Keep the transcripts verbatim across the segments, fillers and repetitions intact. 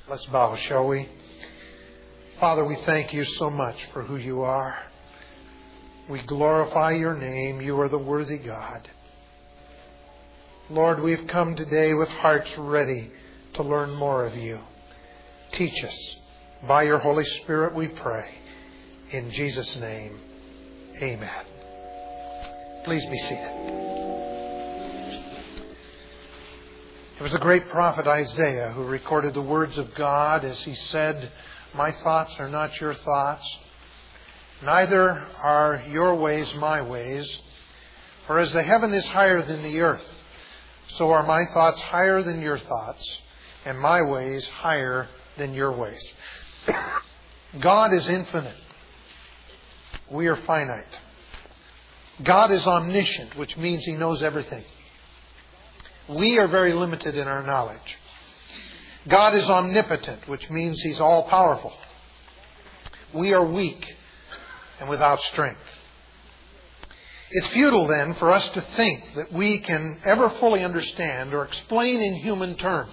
Let's bow, shall we? Father, we thank you so much for who you are. We glorify your name. You are the worthy God. Lord, we've come today with hearts ready to learn more of you. Teach us. By your Holy Spirit we pray. In Jesus' name, amen. Please be seated. It was the great prophet Isaiah who recorded the words of God as he said, "My thoughts are not your thoughts, neither are your ways my ways. For as the heaven is higher than the earth, so are my thoughts higher than your thoughts, and my ways higher than your ways." God is infinite. We are finite. God is omniscient, which means He knows everything. We are very limited in our knowledge. God is omnipotent, which means He's all-powerful. We are weak and without strength. It's futile, then, for us to think that we can ever fully understand or explain in human terms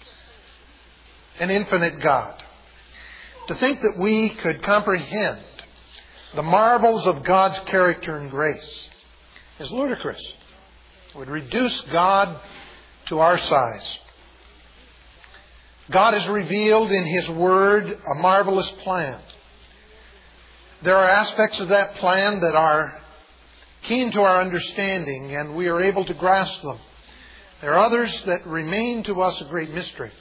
an infinite God. To think that we could comprehend the marvels of God's character and grace is ludicrous. It would reduce God to our size. God has revealed in His Word a marvelous plan. There are aspects of that plan that are keen to our understanding and we are able to grasp them. There are others that remain to us a great mystery.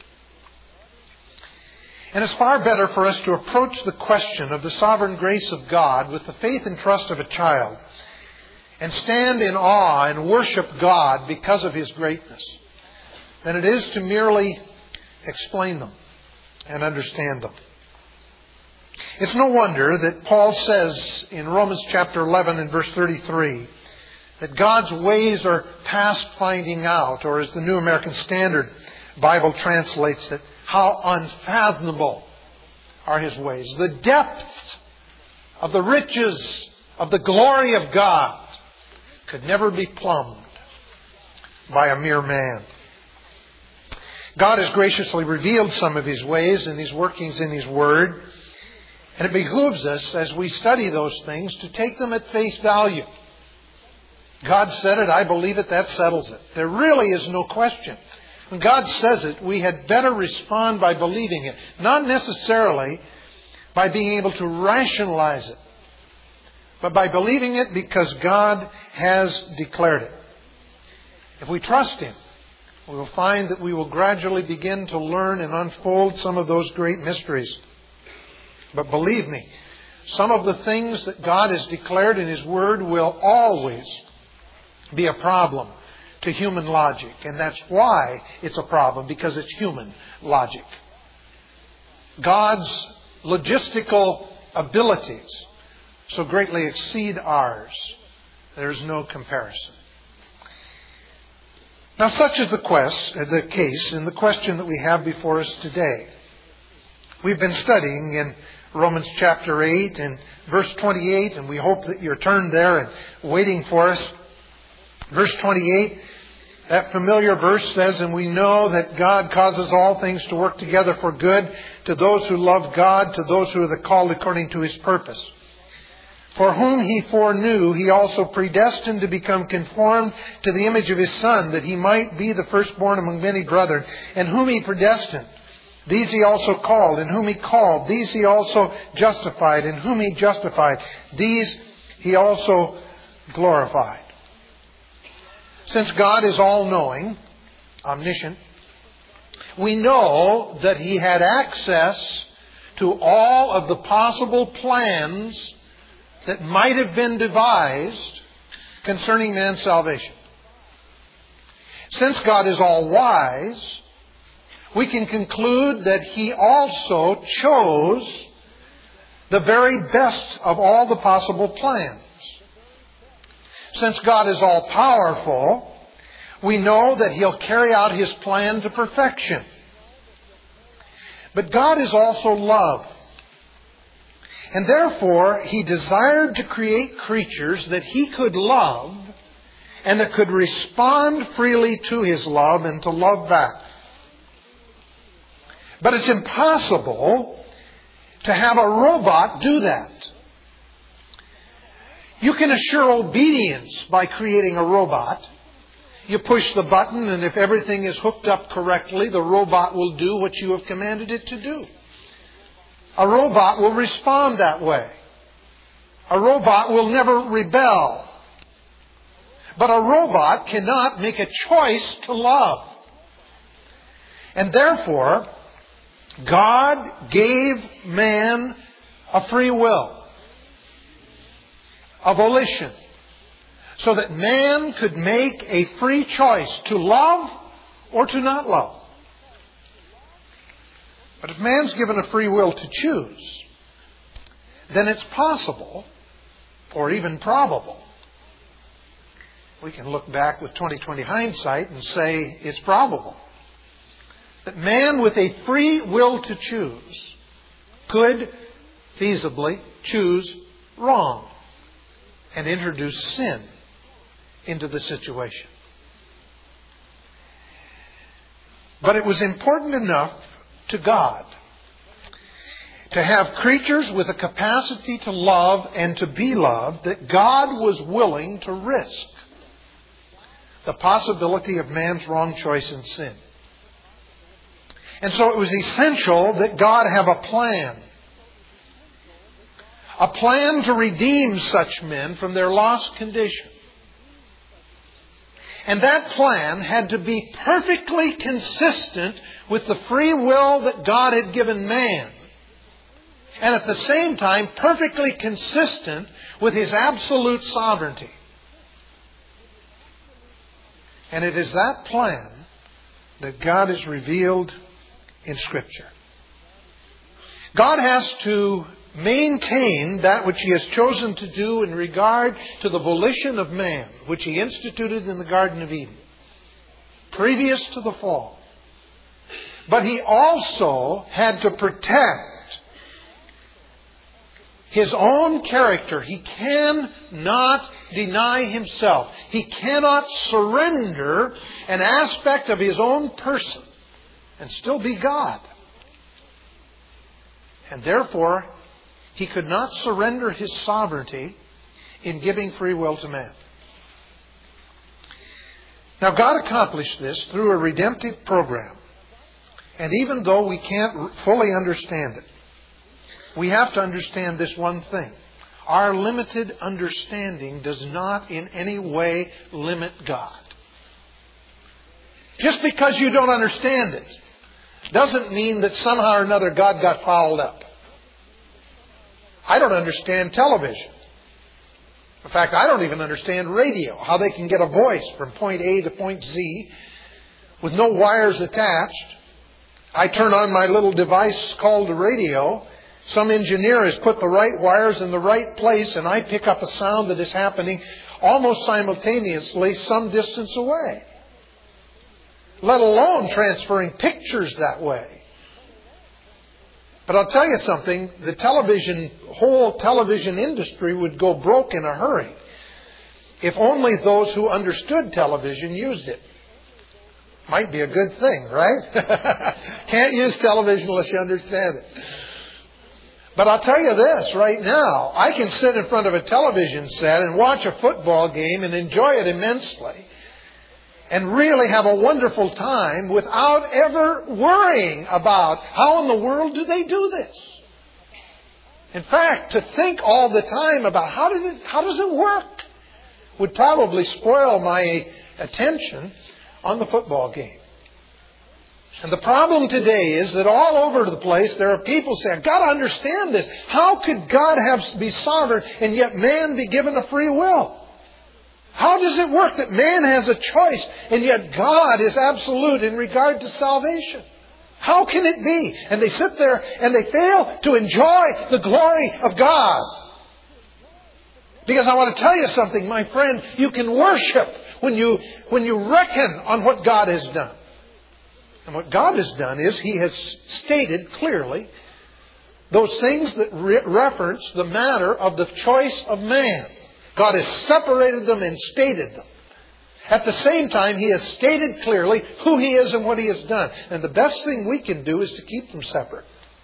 And it's far better for us to approach the question of the sovereign grace of God with the faith and trust of a child and stand in awe and worship God because of His greatness than it is to merely explain them and understand them. It's no wonder that Paul says in Romans chapter eleven and verse thirty-three that God's ways are past finding out, or as the New American Standard Bible translates it, how unfathomable are His ways. The depth of the riches of the glory of God could never be plumbed by a mere man. God has graciously revealed some of His ways and His workings in His Word. And it behooves us, as we study those things, to take them at face value. God said it, I believe it, that settles it. There really is no question. When God says it, we had better respond by believing it. Not necessarily by being able to rationalize it, but by believing it because God has declared it. If we trust Him, we will find that we will gradually begin to learn and unfold some of those great mysteries. But believe me, some of the things that God has declared in His Word will always be a problem to human logic. And that's why it's a problem, because it's human logic. God's logistical abilities so greatly exceed ours. There's no comparison. Now, such is the quest, the case in the question that we have before us today. We've been studying in Romans chapter eight and verse twenty-eight, and we hope that you're turned there and waiting for us. Verse twenty-eight, that familiar verse says, "And we know that God causes all things to work together for good to those who love God, to those who are the called according to His purpose. For whom He foreknew, He also predestined to become conformed to the image of His Son, that He might be the firstborn among many brethren. And whom He predestined, these He also called. And whom He called, these He also justified. And whom He justified, these He also glorified." Since God is all-knowing, omniscient, we know that He had access to all of the possible plans that might have been devised concerning man's salvation. Since God is all-wise, we can conclude that He also chose the very best of all the possible plans. Since God is all-powerful, we know that He'll carry out His plan to perfection. But God is also love. And therefore, He desired to create creatures that He could love and that could respond freely to His love and to love back. But it's impossible to have a robot do that. You can assure obedience by creating a robot. You push the button, and if everything is hooked up correctly, the robot will do what you have commanded it to do. A robot will respond that way. A robot will never rebel. But a robot cannot make a choice to love. And therefore, God gave man a free will, a volition, so that man could make a free choice to love or to not love. But if man's given a free will to choose, then it's possible, or even probable. We can look back with twenty twenty hindsight and say it's probable that man with a free will to choose could feasibly choose wrong and introduce sin into the situation. But it was important enough to God to have creatures with a capacity to love and to be loved that God was willing to risk the possibility of man's wrong choice and sin. And so it was essential that God have a plan. A plan to redeem such men from their lost condition. And that plan had to be perfectly consistent with the free will that God had given man. And at the same time, perfectly consistent with His absolute sovereignty. And it is that plan that God has revealed in Scripture. God has to maintain that which He has chosen to do in regard to the volition of man, which He instituted in the Garden of Eden, previous to the fall. But He also had to protect His own character. He cannot deny Himself. He cannot surrender an aspect of His own person and still be God. And therefore, He could not surrender His sovereignty in giving free will to man. Now, God accomplished this through a redemptive program. And even though we can't fully understand it, we have to understand this one thing. Our limited understanding does not in any way limit God. Just because you don't understand it doesn't mean that somehow or another God got fouled up. I don't understand television. In fact, I don't even understand radio. How they can get a voice from point A to point Z with no wires attached. I turn on my little device called a radio. Some engineer has put the right wires in the right place, and I pick up a sound that is happening almost simultaneously some distance away. Let alone transferring pictures that way. But I'll tell you something, the television, whole television industry would go broke in a hurry if only those who understood television used it. Might be a good thing, right? Can't use television unless you understand it. But I'll tell you this right now, I can sit in front of a television set and watch a football game and enjoy it immensely and really have a wonderful time without ever worrying about how in the world do they do this. In fact, to think all the time about how does it, how does it work would probably spoil my attention on the football game. And the problem today is that all over the place there are people saying, I've got to understand this. How could God have be sovereign and yet man be given a free will? How does it work that man has a choice and yet God is absolute in regard to salvation? How can it be? And they sit there and they fail to enjoy the glory of God. Because I want to tell you something, my friend, you can worship when you, when you reckon on what God has done. And what God has done is He has stated clearly those things that re- reference the matter of the choice of man. God has separated them and stated them. At the same time, He has stated clearly who He is and what He has done. And the best thing we can do is to keep them separate.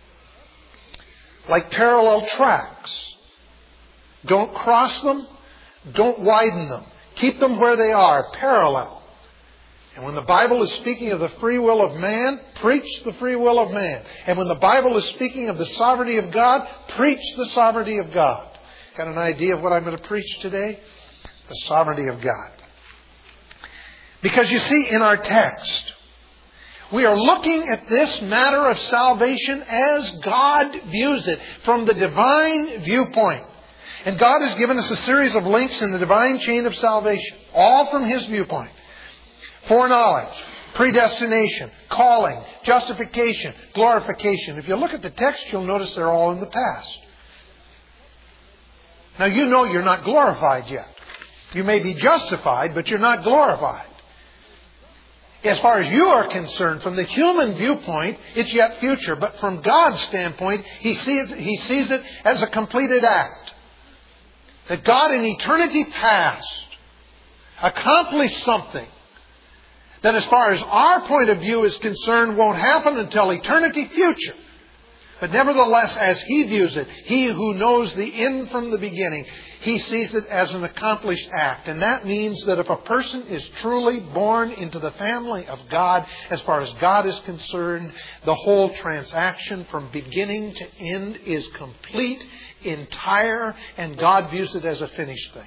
Like parallel tracks. Don't cross them. Don't widen them. Keep them where they are, parallel. And when the Bible is speaking of the free will of man, preach the free will of man. And when the Bible is speaking of the sovereignty of God, preach the sovereignty of God. Got an idea of what I'm going to preach today? The sovereignty of God. Because you see, in our text, we are looking at this matter of salvation as God views it, from the divine viewpoint. And God has given us a series of links in the divine chain of salvation, all from His viewpoint. Foreknowledge, predestination, calling, justification, glorification. If you look at the text, you'll notice they're all in the past. Now you know you're not glorified yet. You may be justified, but you're not glorified. As far as you are concerned, from the human viewpoint, it's yet future. But from God's standpoint, He sees, He sees it as a completed act. That God in eternity past accomplished something that as far as our point of view is concerned won't happen until eternity future. But nevertheless, as He views it, He who knows the end from the beginning, He sees it as an accomplished act. And that means that if a person is truly born into the family of God, as far as God is concerned, the whole transaction from beginning to end is complete, entire, and God views it as a finished thing.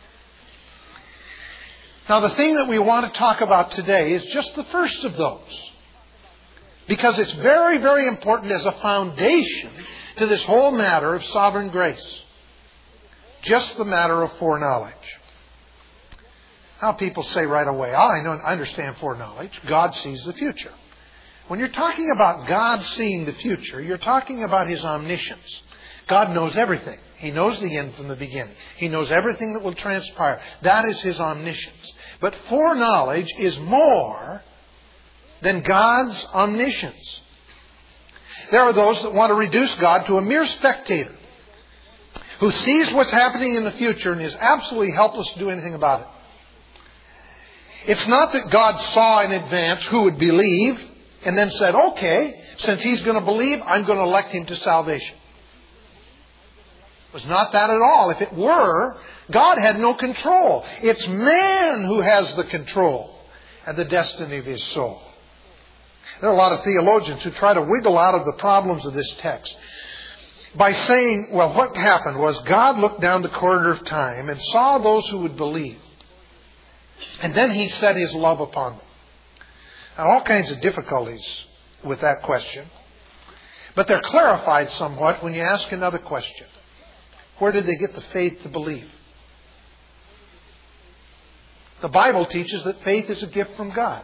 Now, the thing that we want to talk about today is just the first of those. Because it's very, very important as a foundation to this whole matter of sovereign grace. Just the matter of foreknowledge. Now people say right away, oh, I know, I understand foreknowledge. God sees the future. When you're talking about God seeing the future, you're talking about His omniscience. God knows everything. He knows the end from the beginning. He knows everything that will transpire. That is His omniscience. But foreknowledge is more than God's omniscience. There are those that want to reduce God to a mere spectator who sees what's happening in the future and is absolutely helpless to do anything about it. It's not that God saw in advance who would believe and then said, okay, since he's going to believe, I'm going to elect him to salvation. It was not that at all. If it were, God had no control. It's man who has the control and the destiny of his soul. There are a lot of theologians who try to wiggle out of the problems of this text by saying, well, what happened was God looked down the corridor of time and saw those who would believe. And then He set His love upon them. Now, all kinds of difficulties with that question. But they're clarified somewhat when you ask another question. Where did they get the faith to believe? The Bible teaches that faith is a gift from God.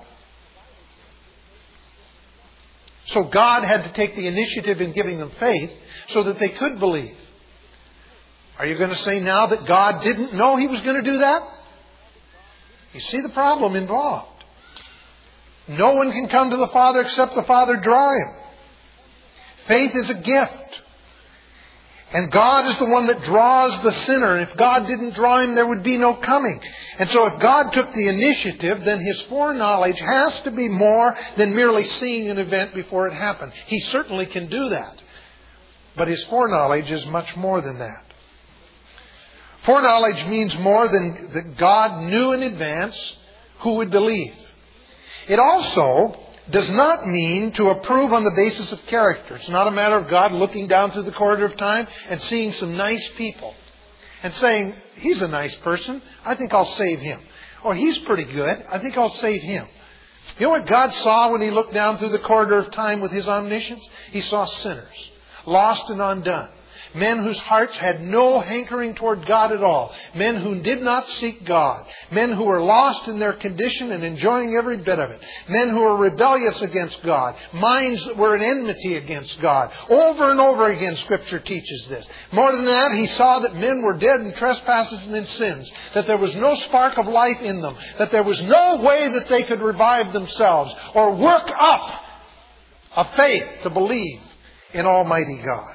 So God had to take the initiative in giving them faith so that they could believe. Are you going to say now that God didn't know He was going to do that? You see the problem involved. No one can come to the Father except the Father draw him. Faith is a gift. And God is the one that draws the sinner. And if God didn't draw him, there would be no coming. And so if God took the initiative, then His foreknowledge has to be more than merely seeing an event before it happened. He certainly can do that. But His foreknowledge is much more than that. Foreknowledge means more than that God knew in advance who would believe. It also does not mean to approve on the basis of character. It's not a matter of God looking down through the corridor of time and seeing some nice people and saying, he's a nice person, I think I'll save him. Or he's pretty good, I think I'll save him. You know what God saw when He looked down through the corridor of time with His omniscience? He saw sinners, lost and undone. Men whose hearts had no hankering toward God at all. Men who did not seek God. Men who were lost in their condition and enjoying every bit of it. Men who were rebellious against God. Minds that were in enmity against God. Over and over again Scripture teaches this. More than that, He saw that men were dead in trespasses and in sins. That there was no spark of life in them. That there was no way that they could revive themselves or work up a faith to believe in Almighty God.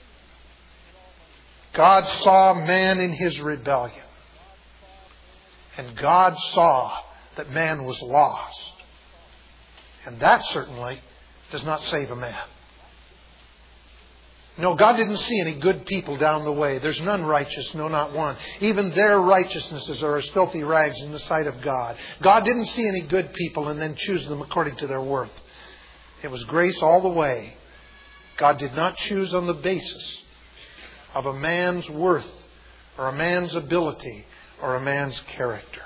God saw man in his rebellion. And God saw that man was lost. And that certainly does not save a man. No, God didn't see any good people down the way. There's none righteous, no, not one. Even their righteousnesses are as filthy rags in the sight of God. God didn't see any good people and then choose them according to their worth. It was grace all the way. God did not choose on the basis of a man's worth or a man's ability or a man's character.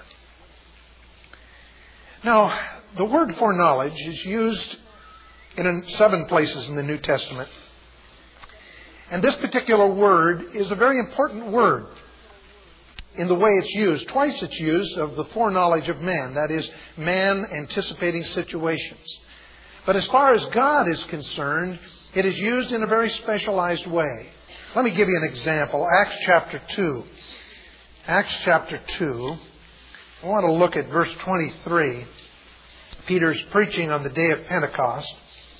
Now, the word foreknowledge is used in seven places in the New Testament. And this particular word is a very important word in the way it's used. Twice it's used of the foreknowledge of man. That is, man anticipating situations. But as far as God is concerned, it is used in a very specialized way. Let me give you an example. Acts chapter two. Acts chapter two. I want to look at verse twenty-three. Peter's preaching on the day of Pentecost.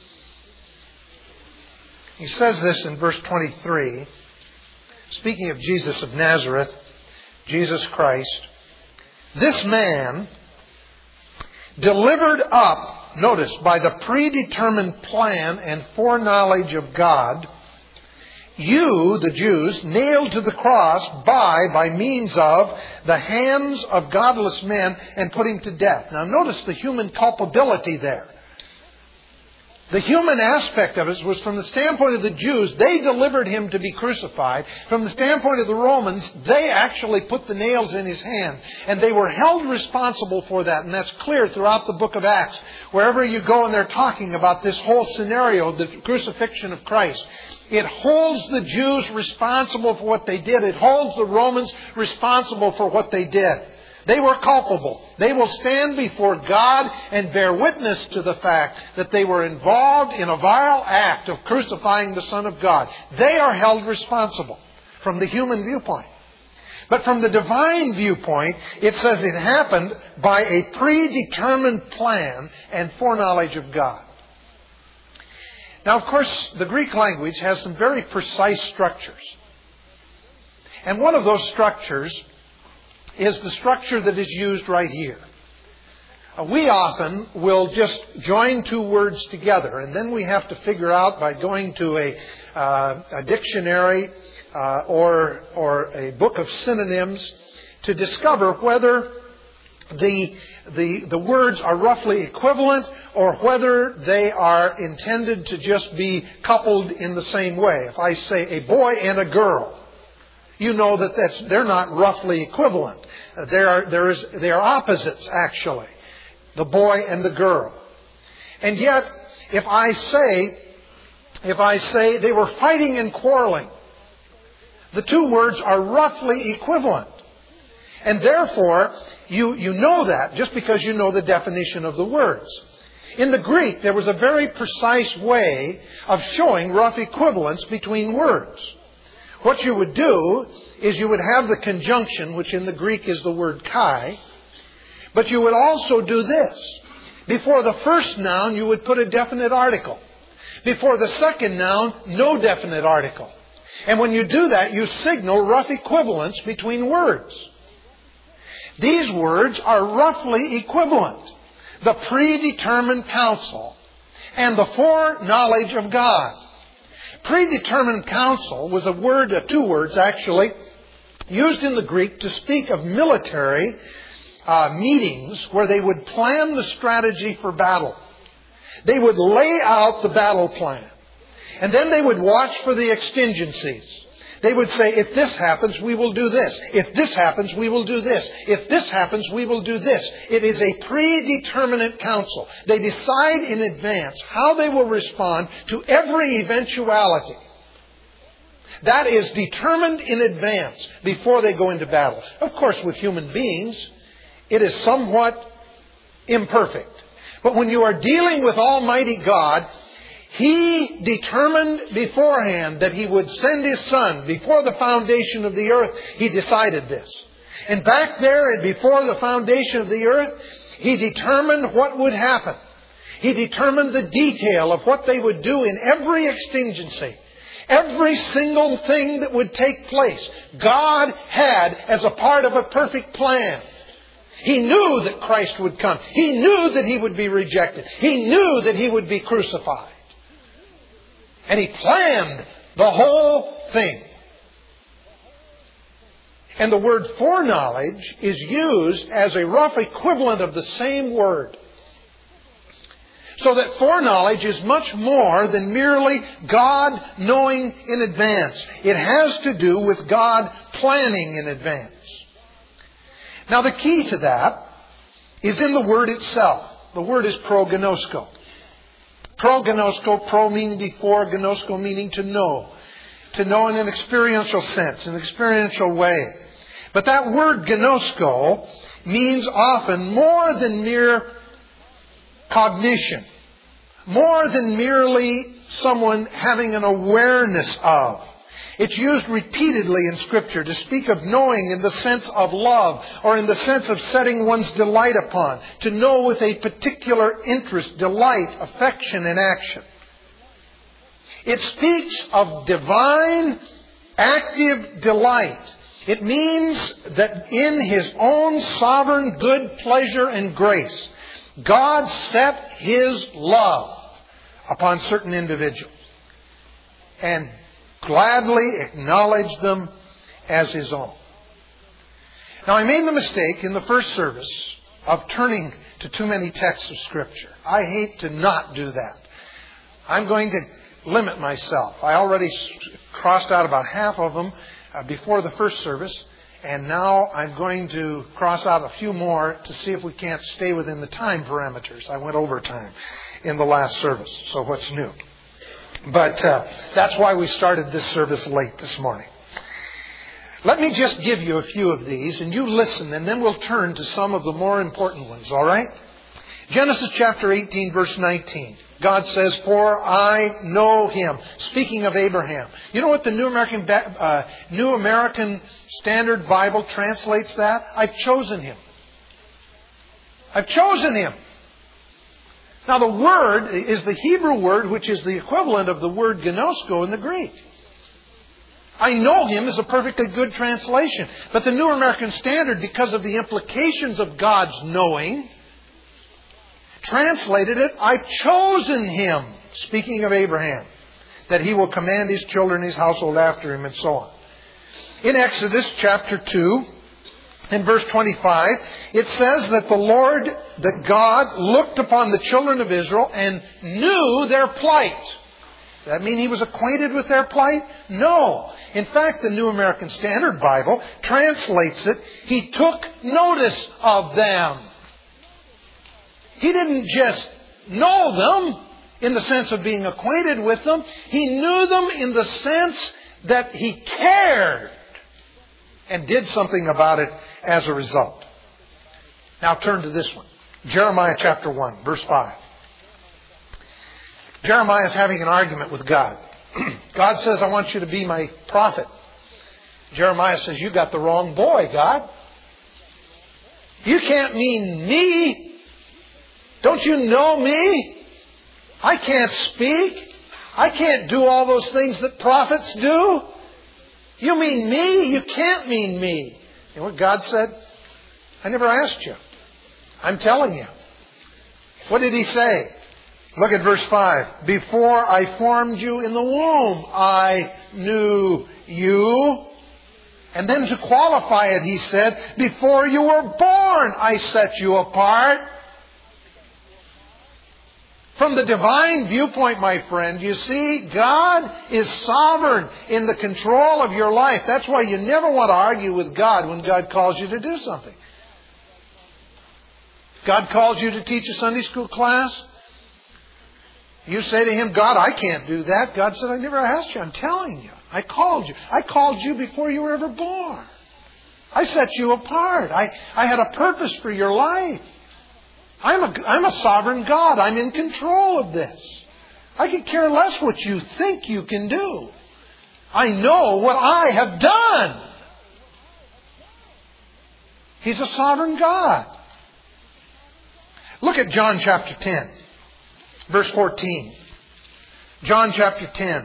He says this in verse twenty-three, speaking of Jesus of Nazareth, Jesus Christ. This man, delivered up, notice, by the predetermined plan and foreknowledge of God, you, the Jews, nailed to the cross by, by means of the hands of godless men and put him to death. Now notice the human culpability there. The human aspect of it was from the standpoint of the Jews, they delivered him to be crucified. From the standpoint of the Romans, they actually put the nails in his hand. And they were held responsible for that. And that's clear throughout the book of Acts. Wherever you go and they're talking about this whole scenario, the crucifixion of Christ. It holds the Jews responsible for what they did. It holds the Romans responsible for what they did. They were culpable. They will stand before God and bear witness to the fact that they were involved in a vile act of crucifying the Son of God. They are held responsible from the human viewpoint. But from the divine viewpoint, it says it happened by a predetermined plan and foreknowledge of God. Now, of course, the Greek language has some very precise structures. And one of those structures is the structure that is used right here. Uh, we often will just join two words together, and then we have to figure out by going to a, uh, a dictionary uh, or, or a book of synonyms to discover whether the, the, the words are roughly equivalent or whether they are intended to just be coupled in the same way. If I say a boy and a girl, you know that that's, they're not roughly equivalent. They are, there is, they are opposites, actually. The boy and the girl. And yet, if I say, if I say they were fighting and quarreling, the two words are roughly equivalent. And therefore, you, you know that just because you know the definition of the words. In the Greek, there was a very precise way of showing rough equivalence between words. What you would do is you would have the conjunction, which in the Greek is the word kai, but you would also do this. Before the first noun, you would put a definite article. Before the second noun, no definite article. And when you do that, you signal rough equivalence between words. These words are roughly equivalent. The predetermined counsel and the foreknowledge of God. Predetermined counsel was a word, uh, two words actually, used in the Greek to speak of military uh, meetings where they would plan the strategy for battle. They would lay out the battle plan. And then they would watch for the exigencies. They would say, if this happens, we will do this. If this happens, we will do this. If this happens, we will do this. It is a predeterminate counsel. They decide in advance how they will respond to every eventuality. That is determined in advance before they go into battle. Of course, with human beings, it is somewhat imperfect. But when you are dealing with Almighty God, He determined beforehand that He would send His Son. Before the foundation of the earth, He decided this. And back there and before the foundation of the earth, He determined what would happen. He determined the detail of what they would do in every exigency. Every single thing that would take place, God had as a part of a perfect plan. He knew that Christ would come. He knew that He would be rejected. He knew that He would be crucified. And He planned the whole thing. And the word foreknowledge is used as a rough equivalent of the same word. So that foreknowledge is much more than merely God knowing in advance. It has to do with God planning in advance. Now the key to that is in the word itself. The word is prognosko. Prognosko, pro meaning before, gnosko meaning to know. To know in an experiential sense, an experiential way. But that word gnosko means often more than mere cognition. More than merely someone having an awareness of. It's used repeatedly in Scripture to speak of knowing in the sense of love or in the sense of setting one's delight upon. To know with a particular interest, delight, affection, and action. It speaks of divine, active delight. It means that in His own sovereign good pleasure and grace, God set His love upon certain individuals and gladly acknowledged them as His own. Now, I made the mistake in the first service of turning to too many texts of Scripture. I hate to not do that. I'm going to limit myself. I already crossed out about half of them uh, before the first service, and now I'm going to cross out a few more to see if we can't stay within the time parameters. I went over time in the last service, so what's new? But uh, that's why we started this service late this morning. Let me just give you a few of these, and you listen, and then we'll turn to some of the more important ones, all right? Genesis chapter eighteen, verse nineteen. God says, "For I know Him." Speaking of Abraham. You know what the New American uh, New American Standard Bible translates that? I've chosen him. I've chosen him. Now the word is the Hebrew word which is the equivalent of the word gnosko in the Greek. I know him is a perfectly good translation. But the New American Standard, because of the implications of God's knowing, translated it, "I've chosen him," speaking of Abraham, "that he will command his children, his household after him," and so on. In Exodus chapter two, in verse twenty-five, it says that the Lord, that God looked upon the children of Israel and knew their plight. Does that mean He was acquainted with their plight? No. In fact, the New American Standard Bible translates it, He took notice of them. He didn't just know them in the sense of being acquainted with them. He knew them in the sense that He cared and did something about it as a result. Now turn to this one. Jeremiah chapter one, verse five. Jeremiah is having an argument with God. God says, "I want you to be my prophet." Jeremiah says, "You got the wrong boy, God. You can't mean me. Don't you know me? I can't speak. I can't do all those things that prophets do. You mean me? You can't mean me." You know what God said? "I never asked you. I'm telling you." What did He say? Look at verse five. "Before I formed you in the womb, I knew you." And then to qualify it, He said, "Before you were born, I set you apart." From the divine viewpoint, my friend, you see, God is sovereign in the control of your life. That's why you never want to argue with God when God calls you to do something. God calls you to teach a Sunday school class. You say to Him, "God, I can't do that." God said, "I never asked you. I'm telling you. I called you. I called you before you were ever born. I set you apart. I, I had a purpose for your life. I'm a, I'm a sovereign God. I'm in control of this. I could care less what you think you can do. I know what I have done." He's a sovereign God. Look at John chapter ten, verse fourteen. John chapter ten,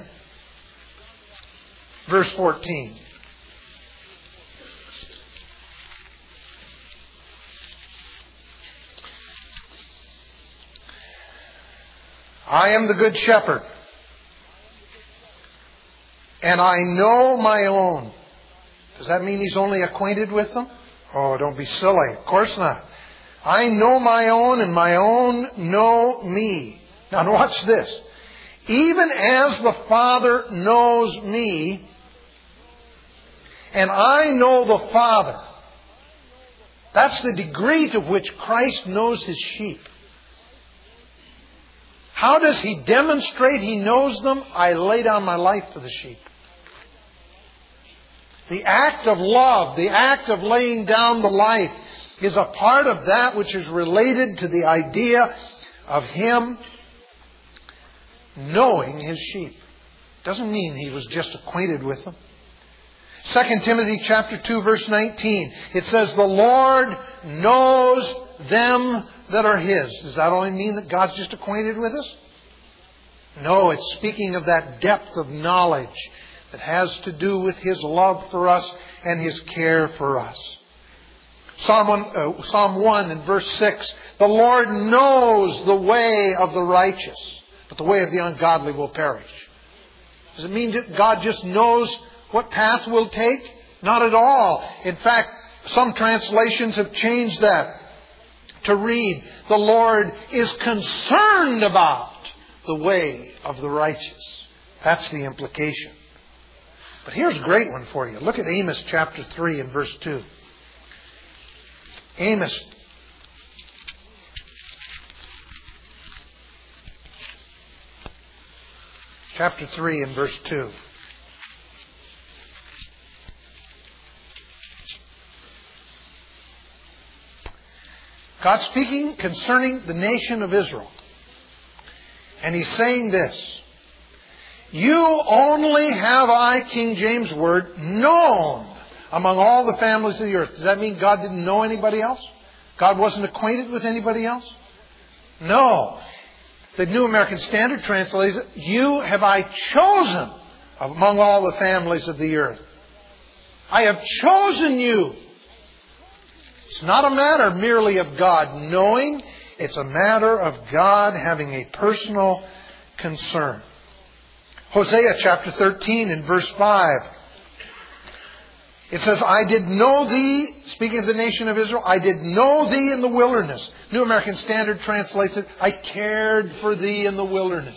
verse fourteen. I am the good shepherd. And I know my own. Does that mean He's only acquainted with them? Oh, don't be silly. Of course not. I know my own, and my own know me. Now watch this. Even as the Father knows me, and I know the Father. That's the degree to which Christ knows His sheep. How does He demonstrate He knows them? I lay down my life for the sheep. The act of love, the act of laying down the life, is a part of that which is related to the idea of Him knowing His sheep. Doesn't mean He was just acquainted with them. Second Timothy chapter two, verse nineteen. It says, the Lord knows them that are His. Does that only mean that God's just acquainted with us? No, it's speaking of that depth of knowledge that has to do with His love for us and His care for us. Psalm one, uh, Psalm one and verse six. The Lord knows the way of the righteous, but the way of the ungodly will perish. Does it mean that God just knows what path we'll take? Not at all. In fact, some translations have changed that to read, the Lord is concerned about the way of the righteous. That's the implication. But here's a great one for you. Look at Amos chapter three and verse two. Amos chapter three and verse two. God speaking concerning the nation of Israel. And He's saying this. You only have I, King James word, known among all the families of the earth. Does that mean God didn't know anybody else? God wasn't acquainted with anybody else? No. The New American Standard translates it, you have I chosen among all the families of the earth. I have chosen you. It's not a matter merely of God knowing. It's a matter of God having a personal concern. Hosea chapter thirteen and verse five. It says, I did know thee, speaking of the nation of Israel, I did know thee in the wilderness. New American Standard translates it, I cared for thee in the wilderness.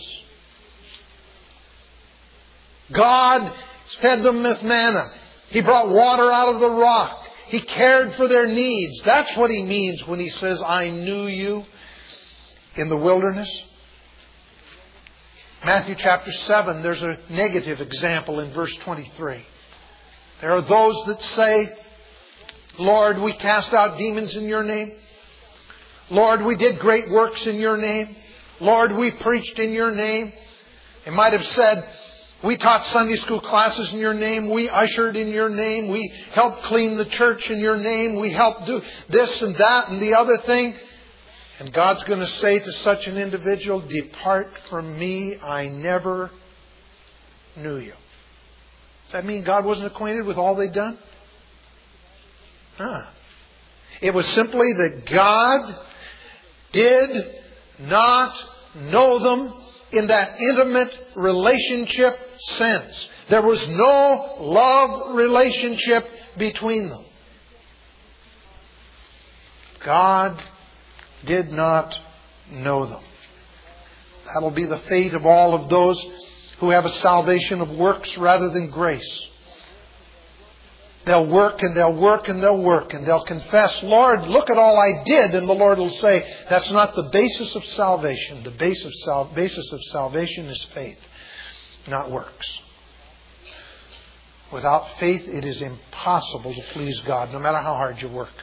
God fed them with manna. He brought water out of the rock. He cared for their needs. That's what He means when He says, I knew you in the wilderness. Matthew chapter seven, there's a negative example in verse twenty-three. There are those that say, Lord, we cast out demons in your name. Lord, we did great works in your name. Lord, we preached in your name. They might have said, we taught Sunday school classes in your name. We ushered in your name. We helped clean the church in your name. We helped do this and that and the other thing. And God's going to say to such an individual, depart from me, I never knew you. Does that mean God wasn't acquainted with all they'd done? Huh. It was simply that God did not know them in that intimate relationship sense. There was no love relationship between them. God did not know them. That'll be the fate of all of those who have a salvation of works rather than grace. They'll work and they'll work and they'll work and they'll confess, Lord, look at all I did. And the Lord will say, that's not the basis of salvation. The basis of, sal- basis of salvation is faith, not works. Without faith, it is impossible to please God, no matter how hard you work.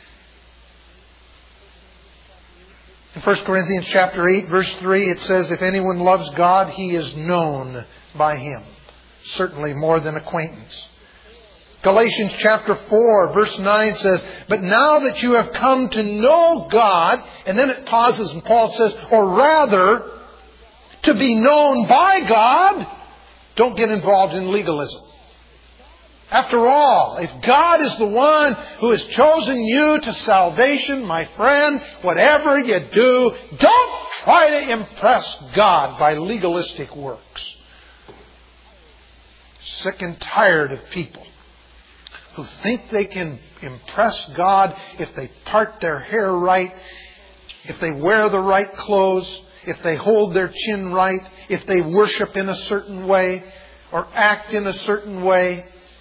In First Corinthians chapter eight, verse three, it says, if anyone loves God, he is known by Him. Certainly more than acquaintance. Galatians chapter four, verse nine says, but now that you have come to know God, and then it pauses and Paul says, or rather, to be known by God, don't get involved in legalism. After all, if God is the one who has chosen you to salvation, my friend, whatever you do, don't try to impress God by legalistic works. Sick and tired of people who think they can impress God if they part their hair right, if they wear the right clothes, if they hold their chin right, if they worship in a certain way or act in a certain way.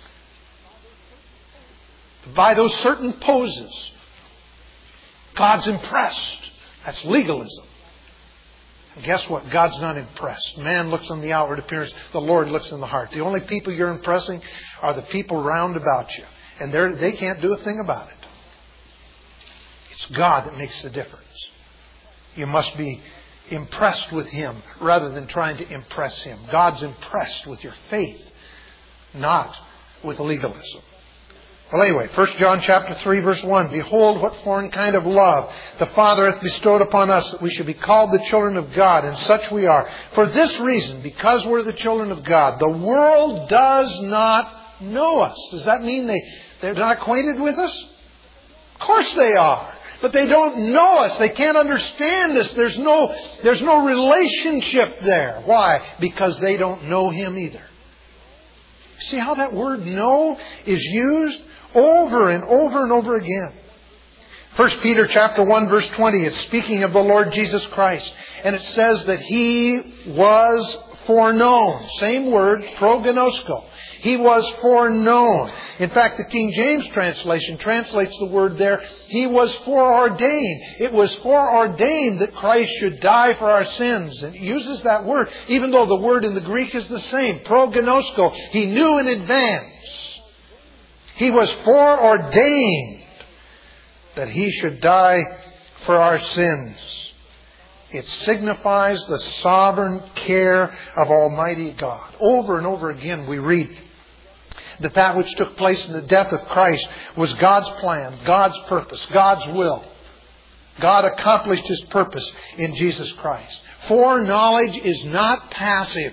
By those certain poses, God's impressed. That's legalism. And guess what? God's not impressed. Man looks on the outward appearance. The Lord looks in the heart. The only people you're impressing are the people round about you. And they're, they can't do a thing about it. It's God that makes the difference. You must be impressed with Him rather than trying to impress Him. God's impressed with your faith, not with legalism. Well, anyway, First John chapter three, verse one. Behold, what foreign kind of love the Father hath bestowed upon us, that we should be called the children of God, and such we are. For this reason, because we're the children of God, the world does not know us. Does that mean they, they're not acquainted with us? Of course they are. But they don't know us. They can't understand us. There's no, there's no relationship there. Why? Because they don't know Him either. See how that word know is used over and over and over again. First Peter chapter one verse twenty is speaking of the Lord Jesus Christ. And it says that He was foreknown. Same word, prognosko. He was foreknown. In fact, the King James translation translates the word there, He was foreordained. It was foreordained that Christ should die for our sins. And it uses that word, even though the word in the Greek is the same. Prognosko. He knew in advance. He was foreordained that He should die for our sins. It signifies the sovereign care of Almighty God. Over and over again we read that that which took place in the death of Christ was God's plan, God's purpose, God's will. God accomplished His purpose in Jesus Christ. Foreknowledge is not passive.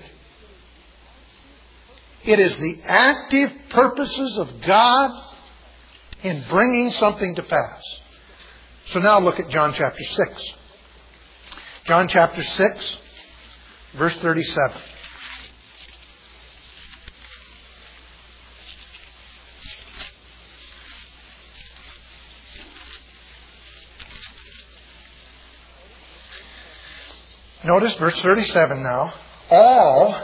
It is the active purposes of God in bringing something to pass. So now look at John chapter six. John chapter six, verse thirty-seven. Notice verse thirty-seven now. All,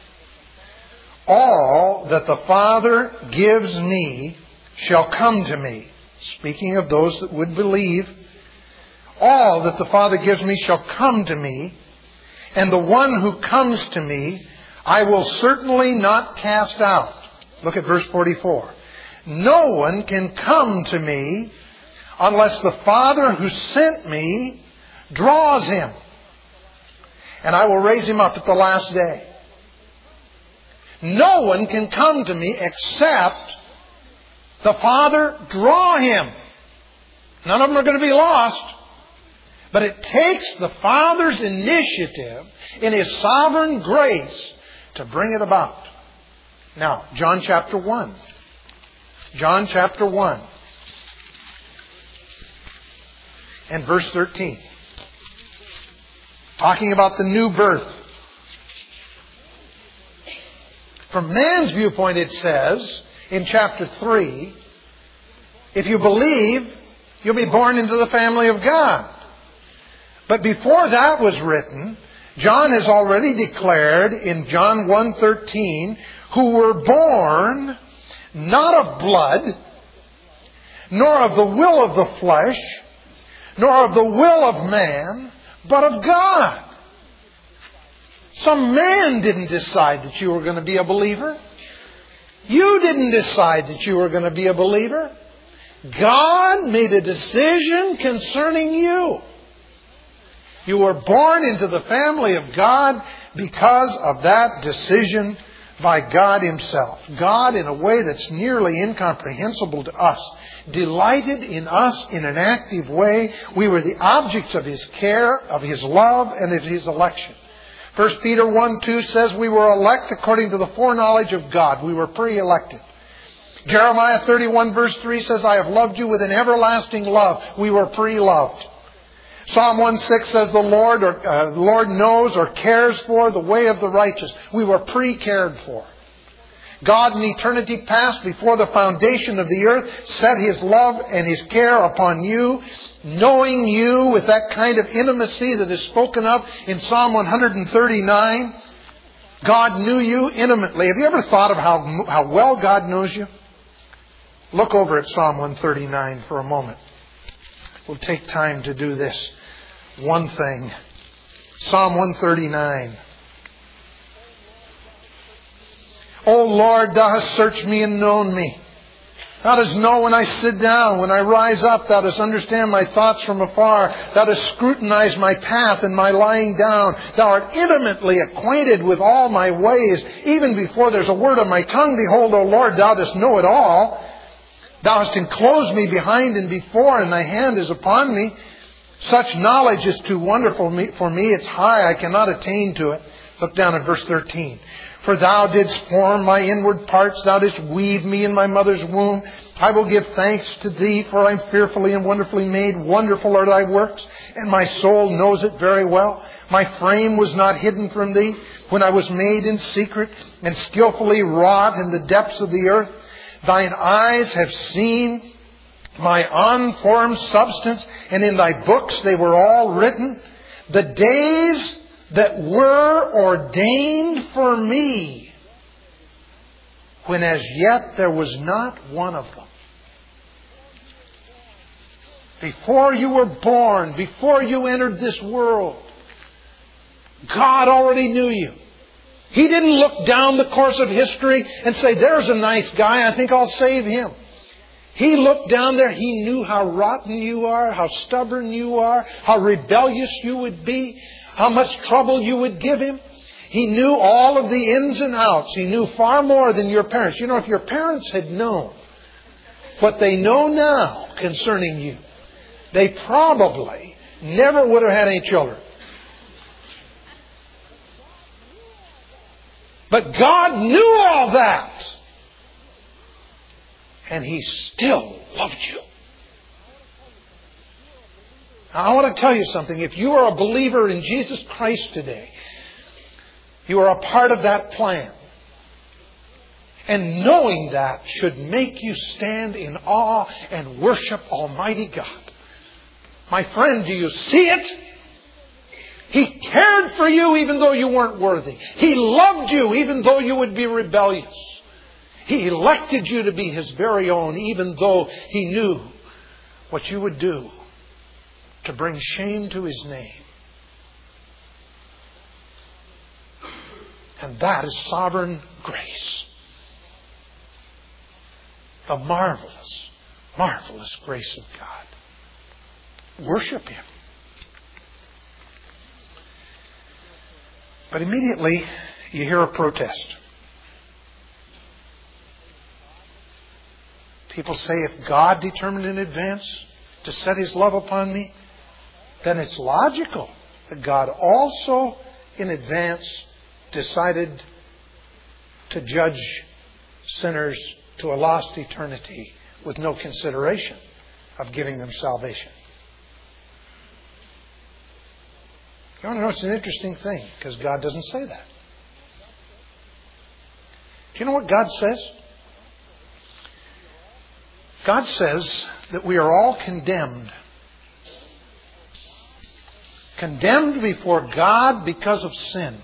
all that the Father gives me shall come to me. Speaking of those that would believe. All that the Father gives me shall come to me, and the one who comes to me I will certainly not cast out. Look at verse forty-four. No one can come to me unless the Father who sent me draws him, and I will raise him up at the last day. No one can come to me except the Father draw him. None of them are going to be lost. But it takes the Father's initiative in His sovereign grace to bring it about. Now, John chapter one. John chapter one. And verse thirteen. Talking about the new birth. From man's viewpoint, it says in chapter three, if you believe, you'll be born into the family of God. But before that was written, John has already declared in John one thirteen, who were born not of blood, nor of the will of the flesh, nor of the will of man, but of God. Some man didn't decide that you were going to be a believer. You didn't decide that you were going to be a believer. God made a decision concerning you. You were born into the family of God because of that decision by God Himself. God, in a way that's nearly incomprehensible to us, delighted in us in an active way. We were the objects of His care, of His love, and of His election. First Peter one two says we were elect according to the foreknowledge of God. We were pre-elected. Jeremiah thirty-one verse three says, I have loved you with an everlasting love. We were pre-loved. Psalm one six says, the Lord, or, uh, the Lord knows or cares for the way of the righteous. We were pre-cared for. God in eternity past, before the foundation of the earth, set His love and His care upon you, knowing you with that kind of intimacy that is spoken of in Psalm one thirty-nine. God knew you intimately. Have you ever thought of how, how well God knows you? Look over at Psalm one thirty-nine for a moment. We'll take time to do this one thing. Psalm one thirty-nine. O Lord, Thou hast searched me and known me. Thou dost know when I sit down, when I rise up. Thou dost understand my thoughts from afar. Thou dost scrutinize my path and my lying down. Thou art intimately acquainted with all my ways. Even before there's a word on my tongue, behold, O Lord, Thou dost know it all. Thou hast enclosed me behind and before, and Thy hand is upon me. Such knowledge is too wonderful for me. It's high. I cannot attain to it. Look down at verse thirteen. For Thou didst form my inward parts. Thou didst weave me in my mother's womb. I will give thanks to Thee, for I am fearfully and wonderfully made. Wonderful are Thy works, and my soul knows it very well. My frame was not hidden from Thee when I was made in secret and skillfully wrought in the depths of the earth. Thine eyes have seen my unformed substance, and in Thy books they were all written. The days that were ordained for me, when as yet there was not one of them. Before you were born, before you entered this world, God already knew you. He didn't look down the course of history and say, there's a nice guy, I think I'll save him. He looked down there. He knew how rotten you are, how stubborn you are, how rebellious you would be, how much trouble you would give Him. He knew all of the ins and outs. He knew far more than your parents. You know, if your parents had known what they know now concerning you, they probably never would have had any children. But God knew all that. And He still loved you. Now, I want to tell you something. If you are a believer in Jesus Christ today, you are a part of that plan. And knowing that should make you stand in awe and worship Almighty God. My friend, do you see it? He cared for you even though you weren't worthy. He loved you even though you would be rebellious. He elected you to be His very own even though He knew what you would do to bring shame to His name. And that is sovereign grace. The marvelous, marvelous grace of God. Worship Him. But immediately you hear a protest. People say, if God determined in advance to set His love upon me, then it's logical that God also in advance decided to judge sinners to a lost eternity with no consideration of giving them salvation. You want to know, it's an interesting thing because God doesn't say that. Do you know what God says? God says that we are all condemned. Condemned before God because of sin.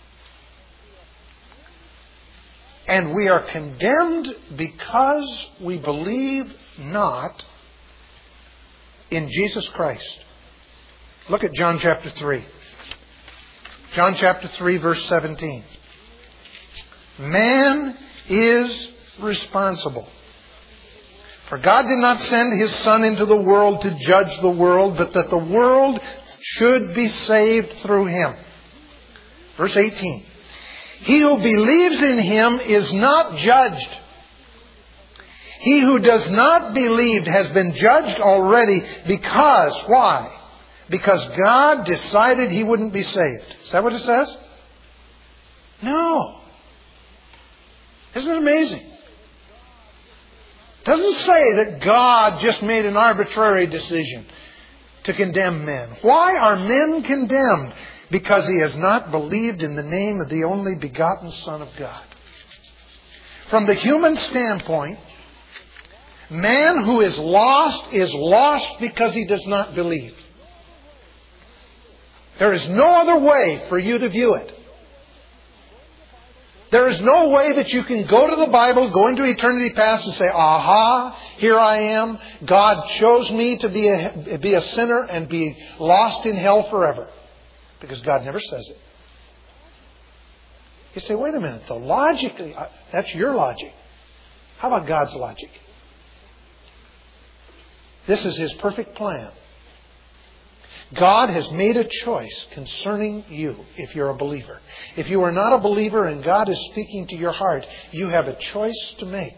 And we are condemned because we believe not in Jesus Christ. Look at John chapter three. John chapter three, verse seventeen. Man is responsible. For God did not send His Son into the world to judge the world, but that the world should be saved through Him. Verse eighteen. He who believes in Him is not judged. He who does not believe has been judged already because, why? Because God decided he wouldn't be saved. Is that what it says? No. Isn't it amazing? It doesn't say that God just made an arbitrary decision to condemn men. Why are men condemned? Because he has not believed in the name of the only begotten Son of God. From the human standpoint, man who is lost is lost because he does not believe. There is no other way for you to view it. There is no way that you can go to the Bible, go into eternity past and say, aha, here I am. God chose me to be a, be a sinner and be lost in hell forever. Because God never says it. You say, wait a minute, though. Logically, that's your logic. How about God's logic? This is His perfect plan. God has made a choice concerning you if you're a believer. If you are not a believer and God is speaking to your heart, you have a choice to make.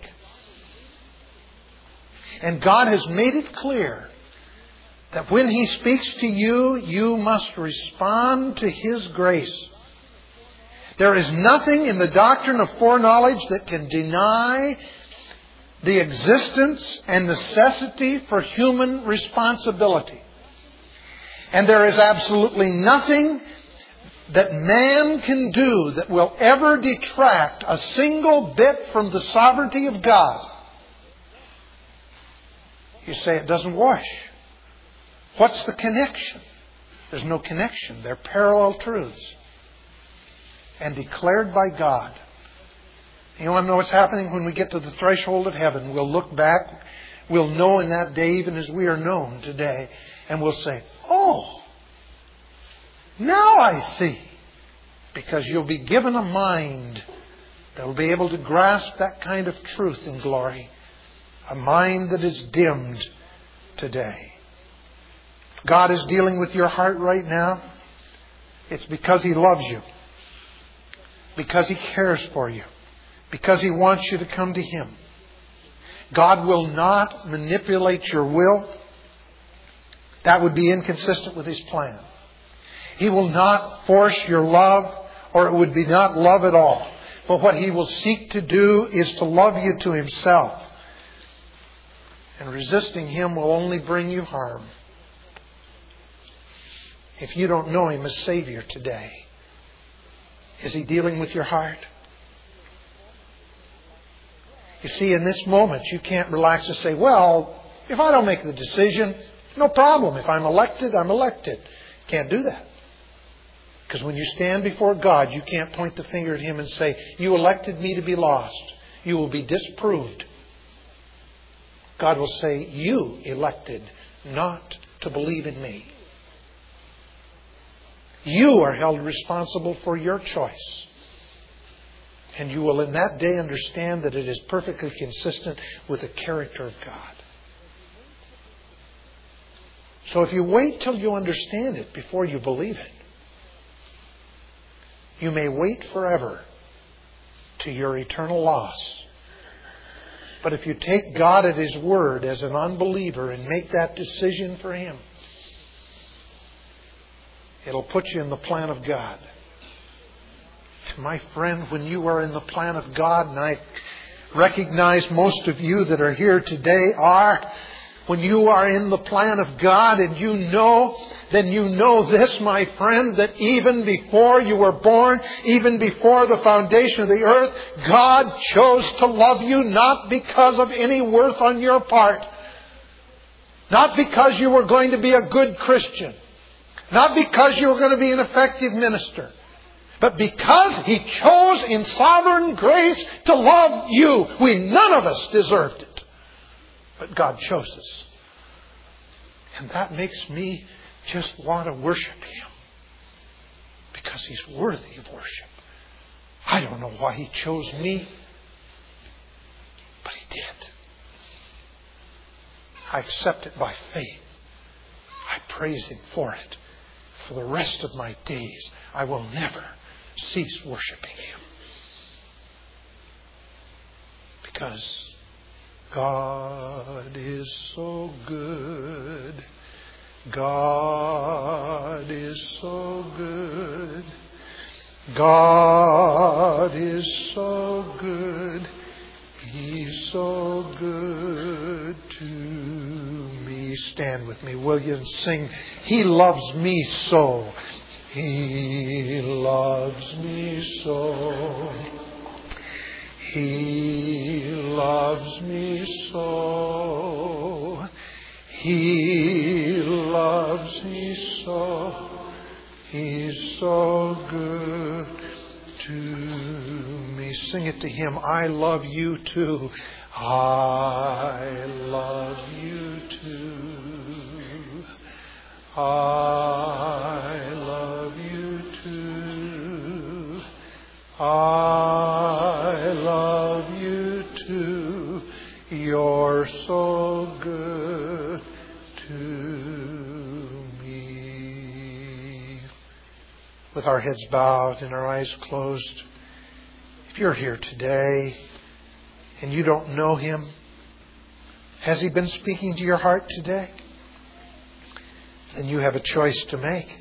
And God has made it clear that when He speaks to you, you must respond to His grace. There is nothing in the doctrine of foreknowledge that can deny the existence and necessity for human responsibility. And there is absolutely nothing that man can do that will ever detract a single bit from the sovereignty of God. You say it doesn't wash. What's the connection? There's no connection. They're parallel truths. And declared by God. You want to know what's happening when we get to the threshold of heaven? We'll look back. We'll know in that day, even as we are known today. And we'll say, oh, now I see. Because you'll be given a mind that will be able to grasp that kind of truth in glory. A mind that is dimmed today. God is dealing with your heart right now. It's because He loves you. Because He cares for you. Because He wants you to come to Him. God will not manipulate your will. That would be inconsistent with His plan. He will not force your love, or it would be not love at all. But what He will seek to do is to love you to Himself. And resisting Him will only bring you harm. If you don't know Him as Savior today, is He dealing with your heart? You see, in this moment, you can't relax and say, well, if I don't make the decision, no problem. If I'm elected, I'm elected. Can't do that. Because when you stand before God, you can't point the finger at Him and say, you elected me to be lost. You will be disproved. God will say, you elected not to believe in me. You are held responsible for your choice. And you will in that day understand that it is perfectly consistent with the character of God. So if you wait till you understand it before you believe it, you may wait forever to your eternal loss. But if you take God at His word as an unbeliever and make that decision for Him, it'll put you in the plan of God. My friend, when you are in the plan of God, and I recognize most of you that are here today are, when you are in the plan of God and you know, then you know this, my friend, that even before you were born, even before the foundation of the earth, God chose to love you not because of any worth on your part. Not because you were going to be a good Christian. Not because you were going to be an effective minister. But because He chose in sovereign grace to love you. We, none of us deserved it. But God chose us. And that makes me just want to worship Him. Because He's worthy of worship. I don't know why He chose me. But He did. I accept it by faith. I praise Him for it. For the rest of my days, I will never cease worshiping Him. Because God is so good. God is so good. God is so good. He's so good to me. Stand with me, will you, and sing, He loves me so. He loves me so. He loves me so. He loves me so. He's so good to me. Sing it to Him. I love you too. I love you too. I love you too. I love you too. You're so good to me. With our heads bowed and our eyes closed, if you're here today and you don't know Him, has He been speaking to your heart today? Then you have a choice to make.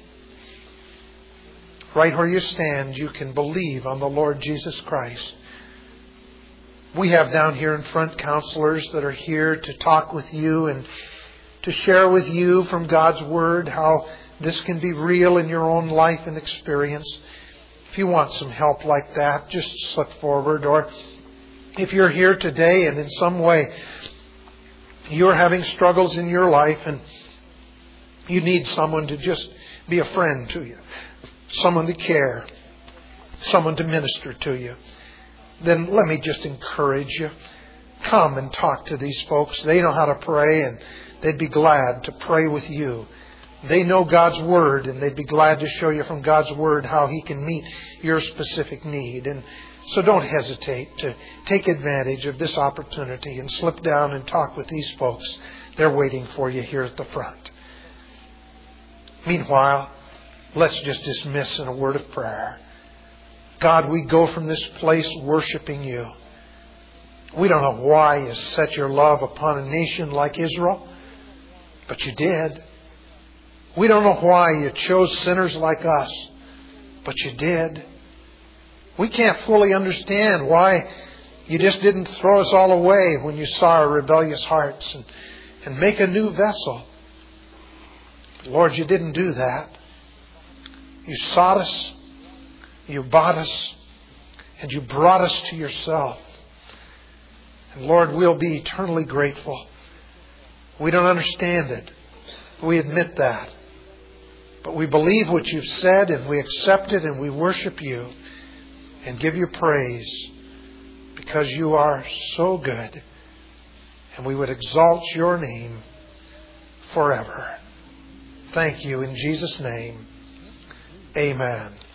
Right where you stand, you can believe on the Lord Jesus Christ. We have down here in front counselors that are here to talk with you and to share with you from God's Word how this can be real in your own life and experience. If you want some help like that, just slip forward. Or if you're here today and in some way you're having struggles in your life and you need someone to just be a friend to you, someone to care, someone to minister to you, then let me just encourage you. Come and talk to these folks. They know how to pray and they'd be glad to pray with you. They know God's Word and they'd be glad to show you from God's Word how He can meet your specific need. And so don't hesitate to take advantage of this opportunity and slip down and talk with these folks. They're waiting for you here at the front. Meanwhile, let's just dismiss in a word of prayer. God, we go from this place worshiping You. We don't know why You set Your love upon a nation like Israel, but You did. We don't know why You chose sinners like us, but You did. We can't fully understand why You just didn't throw us all away when You saw our rebellious hearts and, and make a new vessel. Lord, You didn't do that. You sought us, You bought us, and You brought us to Yourself. And Lord, we'll be eternally grateful. We don't understand it. We admit that. But we believe what You've said and we accept it and we worship You and give You praise because You are so good. And we would exalt Your name forever. Thank You in Jesus' name. Amen.